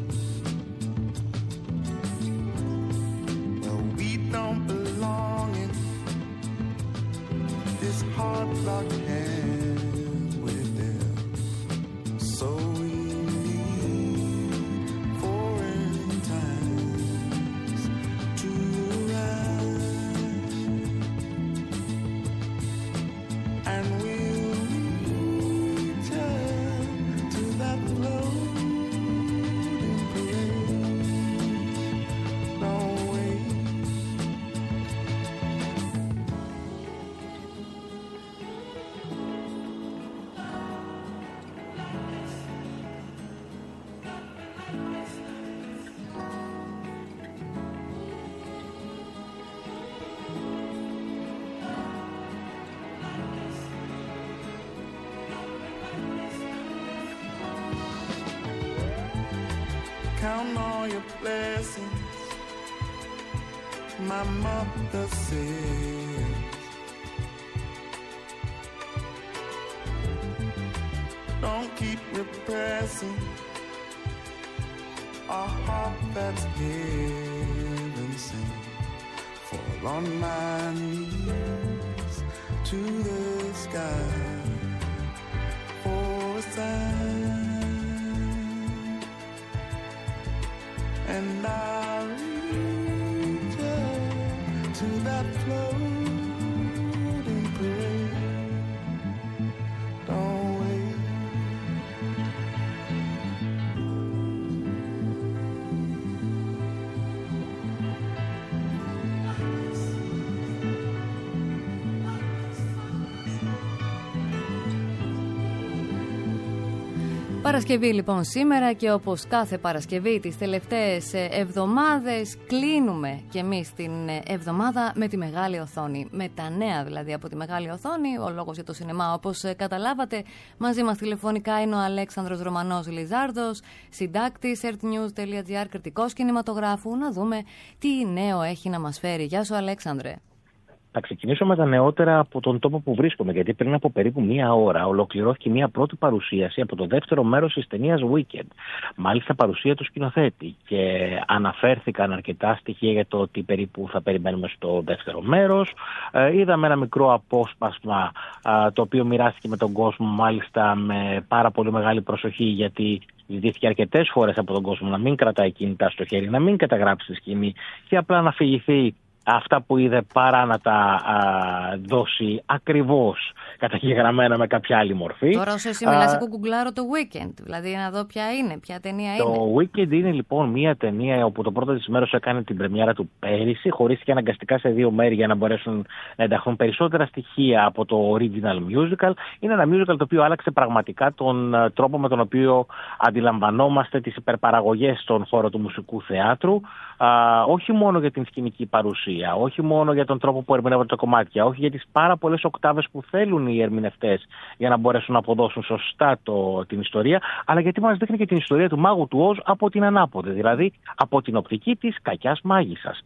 Well, we don't belong in count all your blessings. My mother says, don't keep repressing a heart that's heaven sent. Fall on my knees to the sky for a sign, and I reach out to that floating prayer. Don't wait. Παρασκευή λοιπόν σήμερα, και όπως κάθε Παρασκευή τις τελευταίες εβδομάδες κλείνουμε και εμείς την εβδομάδα με τη μεγάλη οθόνη. Με τα νέα δηλαδή από τη μεγάλη οθόνη, ο λόγος για το σινεμά όπως καταλάβατε. Μαζί μας τηλεφωνικά είναι ο Αλέξανδρος Ρωμανός Λιζάρδος, συντάκτης earthnews.gr, κριτικός κινηματογράφου. Να δούμε τι νέο έχει να μας φέρει. Γεια σου Αλέξανδρε. Θα ξεκινήσω με τα νεότερα από τον τόπο που βρίσκομαι, γιατί πριν από περίπου μία ώρα ολοκληρώθηκε μία πρώτη παρουσίαση από το δεύτερο μέρος της ταινίας Wicked. Μάλιστα παρουσία του σκηνοθέτη, και αναφέρθηκαν αρκετά στοιχεία για το τι περίπου θα περιμένουμε στο δεύτερο μέρος. Είδαμε ένα μικρό απόσπασμα το οποίο μοιράστηκε με τον κόσμο, μάλιστα με πάρα πολύ μεγάλη προσοχή, γιατί ζητήθηκε αρκετές φορές από τον κόσμο να μην κρατάει κινητά στο χέρι, να μην καταγράψει τη σκηνή και απλά να αφηγηθεί αυτά που είδε, παρά να τα δώσει ακριβώς καταγεγραμμένα με κάποια άλλη μορφή. Τώρα όσο εσύ μιλάς, εγώ γκουγκλάρω το Weekend, δηλαδή να δω ποια είναι, ποια ταινία είναι. Το Weekend είναι λοιπόν μια ταινία όπου το πρώτο της μέρος έκανε την πρεμιέρα του πέρυσι, χωρίστηκε αναγκαστικά σε δύο μέρη για να μπορέσουν να ενταχθούν περισσότερα στοιχεία από το original musical. Είναι ένα musical το οποίο άλλαξε πραγματικά τον τρόπο με τον οποίο αντιλαμβανόμαστε τις υπερπαραγωγές στον χώρο του μουσικού θεάτρου. Όχι μόνο για την σκηνική παρουσία, όχι μόνο για τον τρόπο που ερμηνεύονται τα κομμάτια, όχι για τις πάρα πολλές οκτάβες που θέλουν οι ερμηνευτές για να μπορέσουν να αποδώσουν σωστά την ιστορία, αλλά γιατί μας δείχνει και την ιστορία του μάγου του Οζ από την ανάποδη, δηλαδή από την οπτική της κακιάς μάγισσας.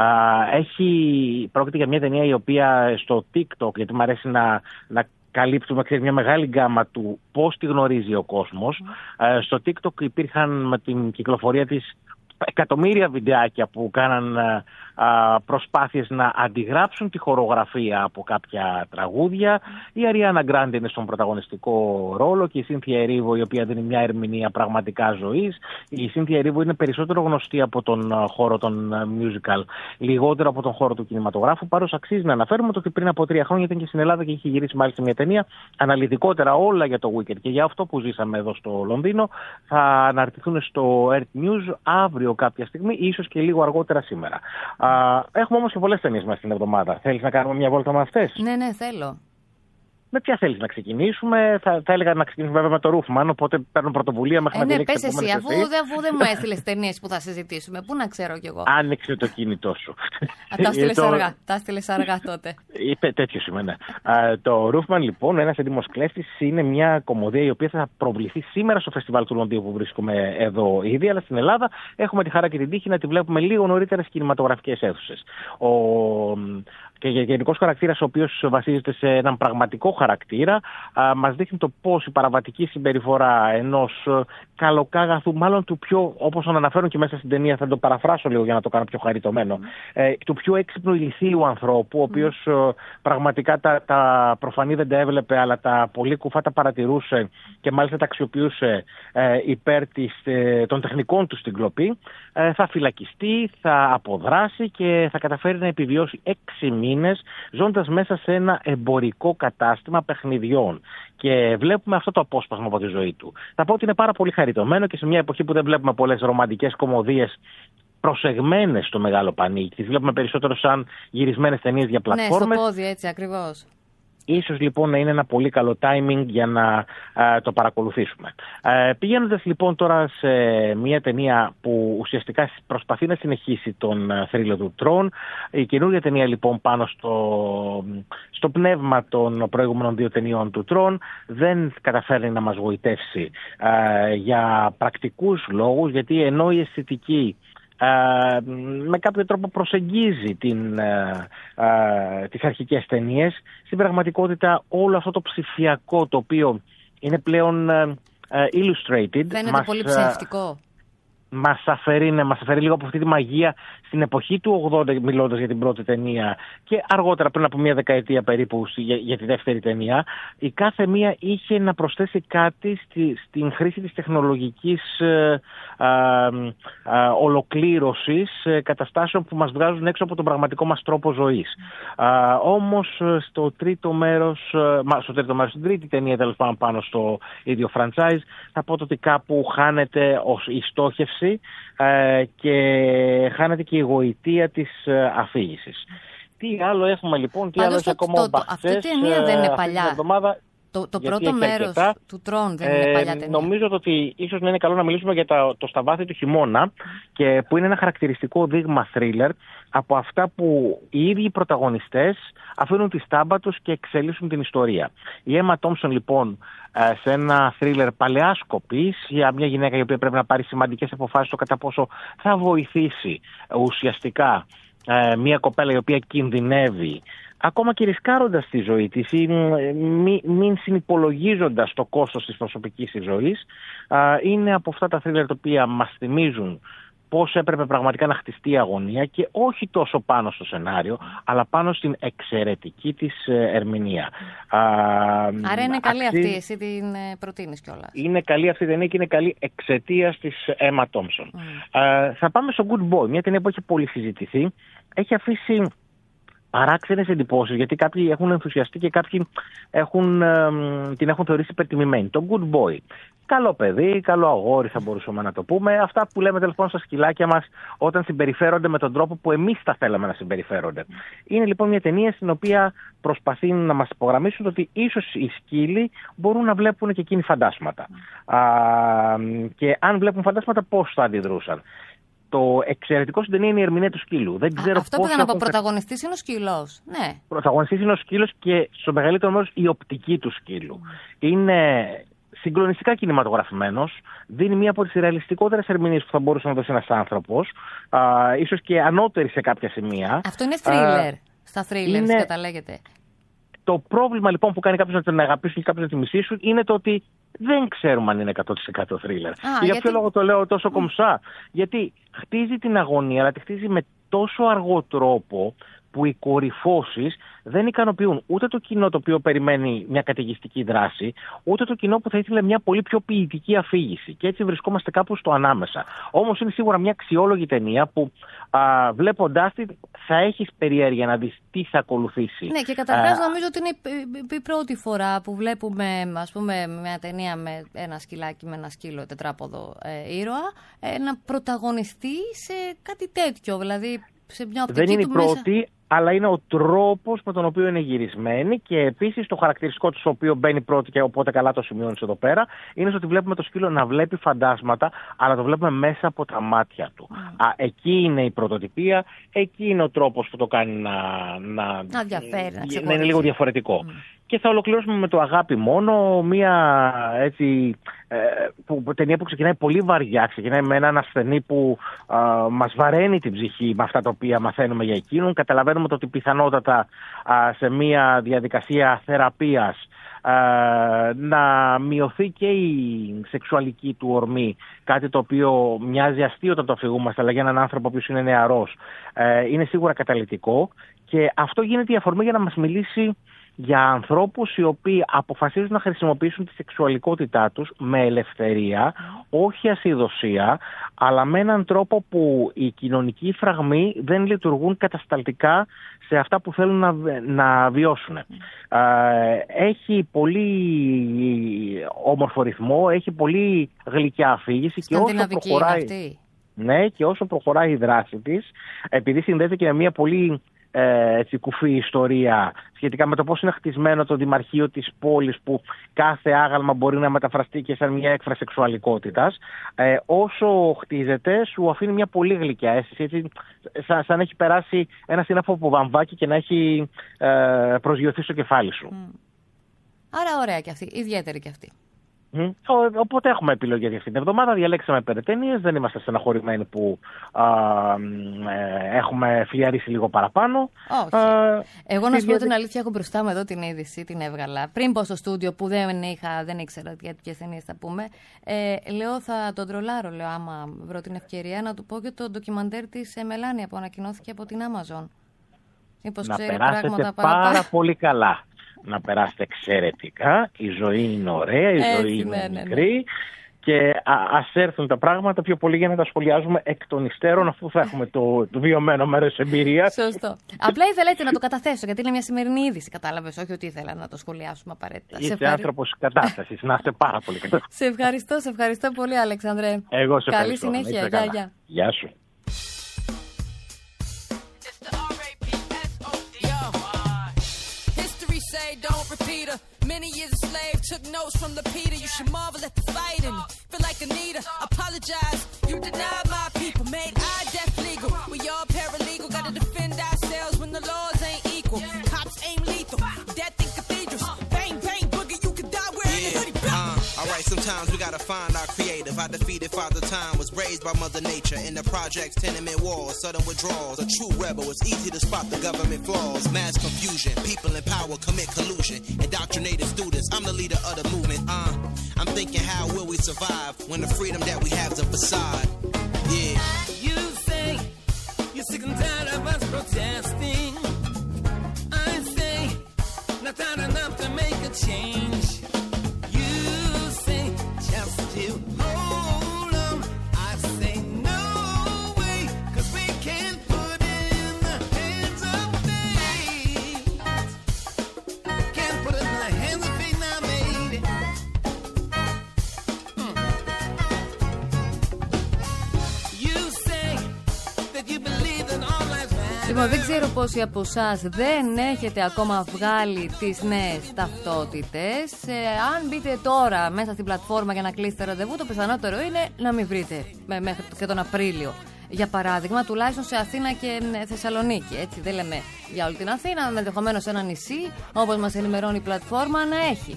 Πρόκειται για μια ταινία η οποία στο TikTok, γιατί μου αρέσει να καλύπτουμε μια μεγάλη γκάμα του πώς τη γνωρίζει ο κόσμος, στο TikTok υπήρχαν με την κυκλοφορία της εκατομμύρια βιντεάκια που κάναν προσπάθειες να αντιγράψουν τη χορογραφία από κάποια τραγούδια. Η Αριάννα Γκράντε είναι στον πρωταγωνιστικό ρόλο και η Σίνθια Ερίβο, η οποία δίνει μια ερμηνεία πραγματικά ζωής. Η Σίνθια Ερίβο είναι περισσότερο γνωστή από τον χώρο των musical, λιγότερο από τον χώρο του κινηματογράφου. Πάντως αξίζει να αναφέρουμε ότι πριν από 3 χρόνια ήταν και στην Ελλάδα και είχε γυρίσει μάλιστα μια ταινία αναλυτικότερα όλα για το Wicked, και για αυτό που ζήσαμε εδώ στο Λονδίνο θα αναρτηθούν στο Earth News αύριο κάποια στιγμή, ίσως και λίγο αργότερα σήμερα. Έχουμε όμως και πολλές ταινίες μέσα στην εβδομάδα. Θέλεις να κάνουμε μια βόλτα με αυτές? Ναι, θέλω. Με ποια θέλεις να ξεκινήσουμε? Θα έλεγα να ξεκινήσουμε βέβαια με το Ρούφμαν, οπότε παίρνω πρωτοβουλία μέχρι να διαλέξεις. Πες εσύ, αφού δεν μου έστειλες ταινίες που θα συζητήσουμε. Πού να ξέρω κι εγώ. Άνοιξε το κινητό σου. Τα έστειλες αργά τότε. Τέτοιος είμαι, ναι. Το Ρούφμαν λοιπόν, ένας έντιμος κλέφτης, είναι μια κομμωδία η οποία θα προβληθεί σήμερα στο φεστιβάλ του Λονδίνου που βρίσκομαι εδώ ήδη, αλλά στην Ελλάδα έχουμε τη χαρά και την τύχη να τη βλέπουμε λίγο νωρίτερα στις κινηματογραφικές αίθουσες. Και γενικός χαρακτήρας, ο οποίος βασίζεται σε έναν πραγματικό χαρακτήρα, μας δείχνει το πώς η παραβατική συμπεριφορά ενός καλοκάγαθου, μάλλον του πιο, όπως τον αναφέρουν και μέσα στην ταινία, θα το παραφράσω λίγο για να το κάνω πιο χαριτωμένο, του πιο έξυπνου ηλιθίου ανθρώπου, ο οποίος πραγματικά τα προφανή δεν τα έβλεπε, αλλά τα πολύ κουφά τα παρατηρούσε και μάλιστα τα αξιοποιούσε υπέρ των τεχνικών του στην κλοπή, θα φυλακιστεί, θα αποδράσει και θα καταφέρει να επιβιώσει 6 μήνες ζώντας μέσα σε ένα εμπορικό κατάστημα παιχνιδιών. Και βλέπουμε αυτό το απόσπασμα από τη ζωή του. Θα πω ότι είναι πάρα πολύ χαριτωμένο και σε μια εποχή που δεν βλέπουμε πολλές ρομαντικές κομμωδίες προσεγμένες στο μεγάλο πανί. Τις βλέπουμε περισσότερο σαν γυρισμένες ταινίες για πλατφόρμες. Ναι, στο πόδι, έτσι ακριβώς. Ίσως λοιπόν να είναι ένα πολύ καλό timing για να το παρακολουθήσουμε. Πηγαίνοντας λοιπόν τώρα σε μια ταινία που ουσιαστικά προσπαθεί να συνεχίσει τον θρύλο του Τρόν, η καινούργια ταινία λοιπόν πάνω στο πνεύμα των προηγούμενων 2 ταινιών του Τρόν δεν καταφέρνει να μας γοητεύσει για πρακτικούς λόγους, γιατί ενώ η αισθητική με κάποιο τρόπο προσεγγίζει τις αρχικές ταινίες, στην πραγματικότητα όλο αυτό το ψηφιακό το οποίο είναι πλέον illustrated φαίνεται πολύ ψεύτικο. Μας αφαιρεί λίγο από αυτή τη μαγεία στην εποχή του 80, μιλώντας για την πρώτη ταινία, και αργότερα, πριν από μια δεκαετία περίπου, για τη δεύτερη ταινία. Η κάθε μία είχε να προσθέσει κάτι στην χρήση της τεχνολογικής ολοκλήρωσης καταστάσεων που μας βγάζουν έξω από τον πραγματικό μας τρόπο ζωής. Όμως στην τρίτη ταινία, τέλος πάντων, πάνω στο ίδιο franchise, θα πω ότι κάπου χάνεται η στόχευση και χάνεται και η γοητεία της αφήγησης. Τι άλλο έχουμε λοιπόν, τι άλλο έχει ακόμα ο Μπαχτσές. Αυτή η ταινία δεν είναι παλιά. Το πρώτο μέρος του Τρόν δεν είναι παλιά ταινία. Νομίζω ότι ίσως να είναι καλό να μιλήσουμε για το Στα βάθη του χειμώνα, και που είναι ένα χαρακτηριστικό δείγμα θρίλερ από αυτά που οι ίδιοι πρωταγωνιστές αφήνουν τη στάμπα τους και εξελίσσουν την ιστορία. Η Έμα Τόμψον λοιπόν, σε ένα θρίλερ παλαιάς σκοπής για μια γυναίκα η οποία πρέπει να πάρει σημαντικές αποφάσεις στο κατά πόσο θα βοηθήσει ουσιαστικά μια κοπέλα η οποία κινδυνεύει, ακόμα και ρισκάροντας τη ζωή της ή μην συνυπολογίζοντας το κόστος της προσωπικής της ζωής, είναι από αυτά τα θρίλερ τα οποία μας θυμίζουν πώς έπρεπε πραγματικά να χτιστεί η αγωνία, και όχι τόσο πάνω στο σενάριο, αλλά πάνω στην εξαιρετική της ερμηνεία. Άρα είναι καλή αυτή, εσύ την προτείνεις κιόλας. Είναι καλή αυτή η ταινία και είναι καλή εξαιτίας της Έμα Τόμψον. Θα πάμε στο Good Boy, μια ταινία που έχει πολύ συζητηθεί. Έχει αφήσει παράξενες εντυπώσεις, γιατί κάποιοι έχουν ενθουσιαστεί και κάποιοι την έχουν θεωρήσει υπερτιμημένη. Το Good Boy. Καλό παιδί, καλό αγόρι θα μπορούσαμε να το πούμε. Αυτά που λέμε τέλος πάντων στα σκυλάκια μας όταν συμπεριφέρονται με τον τρόπο που εμείς θα θέλαμε να συμπεριφέρονται. Είναι λοιπόν μια ταινία στην οποία προσπαθεί να μας υπογραμμίσουν ότι ίσως οι σκύλοι μπορούν να βλέπουν και εκείνοι φαντάσματα. Και αν βλέπουν φαντάσματα, πώς θα αντιδρούσαν. Το εξαιρετικό στην ταινία είναι η ερμηνεία του σκύλου. Δεν ξέρω αυτό που να πω, πρωταγωνιστής είναι ο σκύλος. Ναι. Πρωταγωνιστής είναι ο σκύλος και στο μεγαλύτερο μέρος η οπτική του σκύλου. Είναι συγκλονιστικά κινηματογραφημένος. Δίνει μία από τις ρεαλιστικότερες ερμηνείες που θα μπορούσε να δώσει ένας άνθρωπος. Ίσως και ανώτερη σε κάποια σημεία. Αυτό είναι θρίλερ. Στα θρίλερ καταλέγεται. Το πρόβλημα λοιπόν που κάνει κάποιος να την αγαπήσουν και κάποιος να τη μισήσουν είναι το ότι δεν ξέρουμε αν είναι 100% θρίλερ. Και για ποιο λόγο το λέω τόσο κομψά? Γιατί χτίζει την αγωνία, αλλά τη χτίζει με τόσο αργό τρόπο που οι κορυφώσεις δεν ικανοποιούν ούτε το κοινό το οποίο περιμένει μια καταιγιστική δράση, ούτε το κοινό που θα ήθελε μια πολύ πιο ποιητική αφήγηση. Και έτσι βρισκόμαστε κάπου στο ανάμεσα. Όμως είναι σίγουρα μια αξιόλογη ταινία που βλέποντάς τη θα έχεις περιέργεια να δεις τι θα ακολουθήσει. Ναι, και καταρχάς νομίζω ότι είναι η πρώτη φορά που βλέπουμε, ας πούμε, μια ταινία με ένα σκυλάκι, με ένα σκύλο τετράποδο ήρωα, να πρωταγωνιστεί σε κάτι τέτοιο, δηλαδή σε μια οπτική. Δεν είναι η πρώτη, αλλά είναι ο τρόπος με τον οποίο είναι γυρισμένη, και επίσης το χαρακτηριστικό του, το οποίο μπαίνει πρώτη και οπότε καλά το σημειώνεις εδώ πέρα, είναι ότι βλέπουμε το σκύλο να βλέπει φαντάσματα, αλλά το βλέπουμε μέσα από τα μάτια του. Εκεί είναι η πρωτοτυπία, εκεί είναι ο τρόπος που το κάνει να διαφέρει, να είναι λίγο διαφορετικό. Και θα ολοκληρώσουμε με το Αγάπη μόνο, μια έτσι, ταινία που ξεκινάει πολύ βαριά, ξεκινάει με έναν ασθενή που μας βαραίνει την ψυχή με αυτά τα οποία μαθαίνουμε για εκείνον. Καταλαβαίνουμε ότι πιθανότατα σε μια διαδικασία θεραπείας να μειωθεί και η σεξουαλική του ορμή, κάτι το οποίο μοιάζει αστείο όταν το αφηγούμαστε, αλλά για έναν άνθρωπο που είναι νεαρός είναι σίγουρα καταλυτικό, και αυτό γίνεται η αφορμή για να μας μιλήσει για ανθρώπους οι οποίοι αποφασίζουν να χρησιμοποιήσουν τη σεξουαλικότητά τους με ελευθερία, όχι ασυδοσία, αλλά με έναν τρόπο που οι κοινωνικοί φραγμοί δεν λειτουργούν κατασταλτικά σε αυτά που θέλουν να βιώσουν. Έχει πολύ όμορφο ρυθμό, έχει πολύ γλυκιά αφήγηση, και όσο προχωράει, ναι, και όσο προχωράει η δράση της, επειδή συνδέεται και με μια πολύ έτσι, κουφή ιστορία σχετικά με το πώς είναι χτισμένο το δημαρχείο της πόλης, που κάθε άγαλμα μπορεί να μεταφραστεί και σαν μια έκφραση σεξουαλικότητας. Όσο χτίζεται, σου αφήνει μια πολύ γλυκιά αίσθηση, έτσι, σαν έχει περάσει ένα σύννεφο από βαμβάκι και να έχει προσγειωθεί στο κεφάλι σου. Άρα ωραία κι αυτή, ιδιαίτερη κι αυτή. Οπότε έχουμε επιλογές για αυτήν την εβδομάδα. Διαλέξαμε 5 ταινίες. Δεν είμαστε στεναχωρημένοι που έχουμε φλιαρίσει λίγο παραπάνω. Όχι. Εγώ να σου πω την αλήθεια, έχω μπροστά μου εδώ την είδηση, την έβγαλα. Πριν πω στο στούντιο που δεν ήξερα για ποιες ταινίες θα πούμε. Λέω θα τον τρολάρω, λέω, άμα βρω την ευκαιρία να του πω και το ντοκιμαντέρ της Μελάνια που ανακοινώθηκε από την Amazon. Μήπως να ξέρει περάσετε πράγματα πάρα πολύ καλά. Να περάσετε εξαιρετικά. Η ζωή είναι ωραία, η ζωή είναι μικρή. Και ας έρθουν τα πράγματα πιο πολύ για να τα σχολιάζουμε εκ των υστέρων, αφού θα έχουμε το βιωμένο μέρος εμπειρίας. Σωστό. Απλά ήθελα έτσι να το καταθέσω, γιατί είναι μια σημερινή είδηση, κατάλαβες. Όχι ότι ήθελα να το σχολιάσουμε απαραίτητα. Είσαι άνθρωπος κατάστασης, να είστε πάρα πολύ καλά. Σε ευχαριστώ πολύ, Αλεξανδρέ. Εγώ σε ευχαριστώ. Καλή συνέχεια. Γεια σου. Don't repeat her. Many years a slave, took notes from the Peter. You should marvel at the fighting. Feel like Anita, apologize. You denied my people, made our death legal. We all paralegal, gotta defend ourselves when the laws ain't equal. Cops aim lethal, death in cathedrals. Bang, bang, boogie, you could die wearing a hoodie. Alright, sometimes we gotta find our creative. I defeated Father Time, was raised by Mother Nature. In the projects, tenement walls, sudden withdrawals. A true rebel, it's easy to spot the government flaws. Mass confusion, people in power commit collusion. Indoctrinated students, I'm the leader of the movement. I'm thinking, how will we survive when the freedom that we have is a facade? Yeah. You say you're sick and tired of us protesting. I say not that enough to make a change. You say just to hold on. I say no way, 'cause we can't put it in the hands of fate. Can't put it in the hands of fate now, baby. You say that you believe in all lives matter. Λοιπόν, δεν ξέρω πόσοι από εσάς δεν έχετε ακόμα βγάλει τις νέες ταυτότητες. Αν μπείτε τώρα μέσα στην πλατφόρμα για να κλείσετε ραντεβού, το πιθανότερο είναι να μην βρείτε μέχρι και τον Απρίλιο. Για παράδειγμα, τουλάχιστον σε Αθήνα και Θεσσαλονίκη. Έτσι, δεν λέμε για όλη την Αθήνα, ενδεχομένως ένα νησί, όπως μας ενημερώνει η πλατφόρμα, να έχει.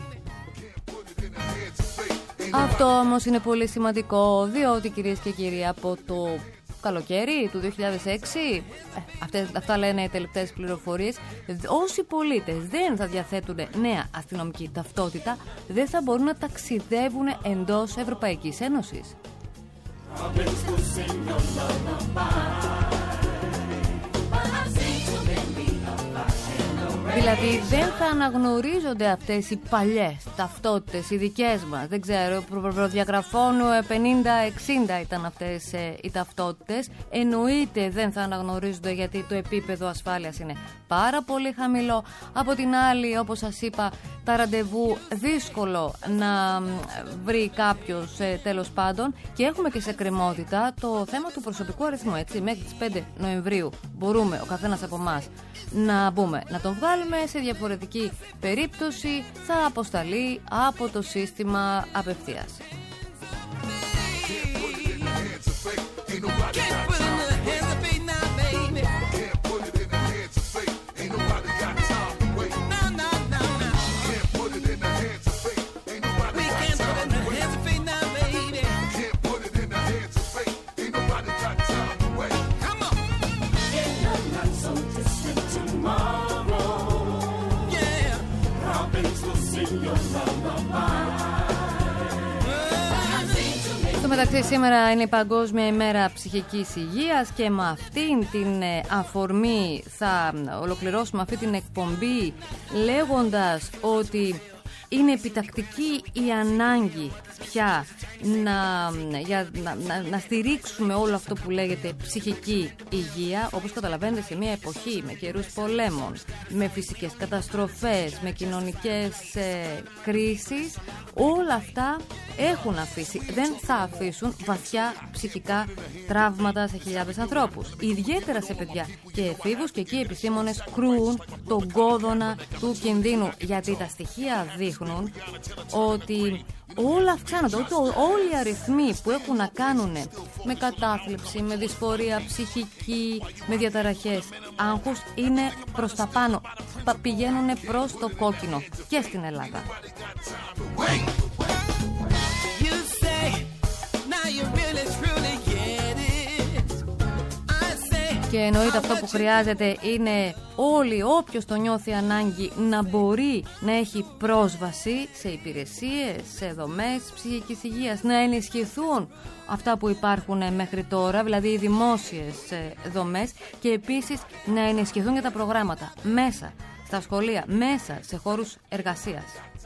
Αυτό όμως είναι πολύ σημαντικό, διότι κυρίες και κύριοι, από το καλοκαίρι του 2006, αυτά λένε οι τελευταίες πληροφορίες, όσοι πολίτες δεν θα διαθέτουν νέα αστυνομική ταυτότητα, δεν θα μπορούν να ταξιδεύουν εντός Ευρωπαϊκής Ένωσης. Δηλαδή δεν θα αναγνωρίζονται αυτές οι παλιές ταυτότητες, οι δικές μας. Δεν ξέρω, προδιαγραφών 50-60 ήταν αυτές οι ταυτότητες. Εννοείται δεν θα αναγνωρίζονται, γιατί το επίπεδο ασφάλειας είναι πάρα πολύ χαμηλό. Από την άλλη, όπως σας είπα, τα ραντεβού δύσκολο να βρει κάποιος, τέλος πάντων. Και έχουμε και σε κρεμότητα το θέμα του προσωπικού αριθμού. Έτσι, μέχρι τις 5 Νοεμβρίου μπορούμε ο καθένας από εμάς να μπούμε, να τον βγάλουμε. Σε διαφορετική περίπτωση θα αποσταλεί από το σύστημα απευθείας. Στο μεταξύ, σήμερα είναι η Παγκόσμια ημέρα ψυχικής υγείας και με αυτήν την αφορμή θα ολοκληρώσουμε αυτή την εκπομπή λέγοντας ότι είναι επιτακτική η ανάγκη πια να στηρίξουμε όλο αυτό που λέγεται ψυχική υγεία. Όπως καταλαβαίνετε, σε μια εποχή με καιρούς πολέμων, με φυσικές καταστροφές, με κοινωνικές κρίσεις, όλα αυτά έχουν αφήσει, δεν θα αφήσουν βαθιά ψυχικά τραύματα σε χιλιάδες ανθρώπους, ιδιαίτερα σε παιδιά και εφήβους, και εκεί οι επιστήμονες κρούουν τον κόδωνα του κινδύνου, γιατί τα στοιχεία δείχνουν ότι όλα αυξάνονται, όλοι οι αριθμοί που έχουν να κάνουν με κατάθλιψη, με δυσφορία ψυχική, με διαταραχές άγχους είναι προς τα πάνω, πηγαίνουν προς το κόκκινο και στην Ελλάδα. Και εννοείται αυτό που χρειάζεται είναι όλοι, όποιος το νιώθει ανάγκη, να μπορεί να έχει πρόσβαση σε υπηρεσίες, σε δομές ψυχικής υγείας, να ενισχυθούν αυτά που υπάρχουν μέχρι τώρα, δηλαδή οι δημόσιες δομές, και επίσης να ενισχυθούν και τα προγράμματα μέσα στα σχολεία, μέσα σε χώρους εργασίας.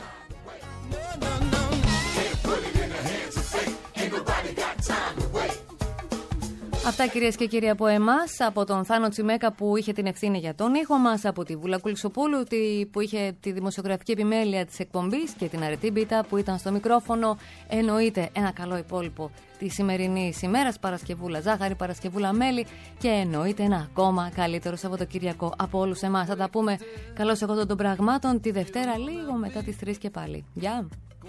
Αυτά, κυρίες και κύριοι, από εμάς, από τον Θάνο Τσιμέκα που είχε την ευθύνη για τον ήχο μας, από τη Βούλα Κουλισσοπούλου που είχε τη δημοσιογραφική επιμέλεια της εκπομπής και την Αρετή Μπίτα που ήταν στο μικρόφωνο. Εννοείται ένα καλό υπόλοιπο της σημερινής ημέρας, Παρασκευούλα ζάχαρη, Παρασκευούλα μέλι, και εννοείται ένα ακόμα καλύτερο Σαββατοκυριακό από όλους εμάς. Θα τα πούμε καλώς εγώ των πραγμάτων τη Δευτέρα λίγο μετά τις 3 και πάλι. Γεια!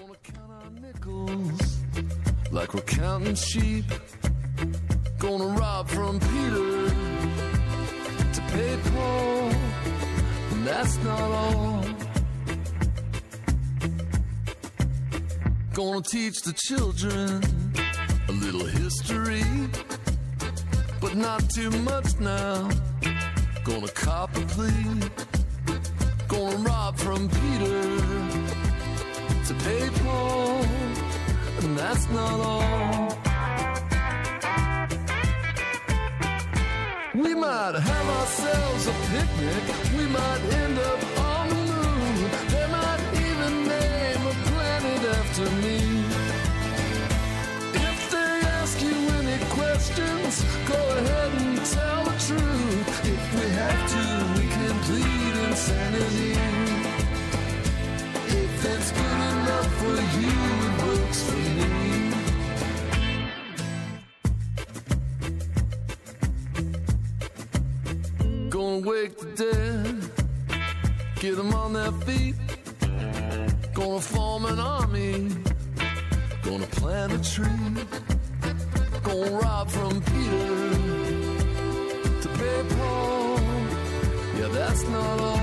Gonna rob from Peter to pay Paul, and that's not all. Gonna teach the children a little history, but not too much now. Gonna cop a plea. Gonna rob from Peter to pay Paul, and that's not all. We might have ourselves a picnic, we might end up on the moon, they might even name a planet after me. If they ask you any questions, go ahead and tell the truth. If we have to, we can plead insanity. If it's good enough for you, it works for me. Gonna wake the dead, get them on their feet. Gonna form an army, gonna plant a tree. Gonna rob from Peter to pay Paul. Yeah, that's not all.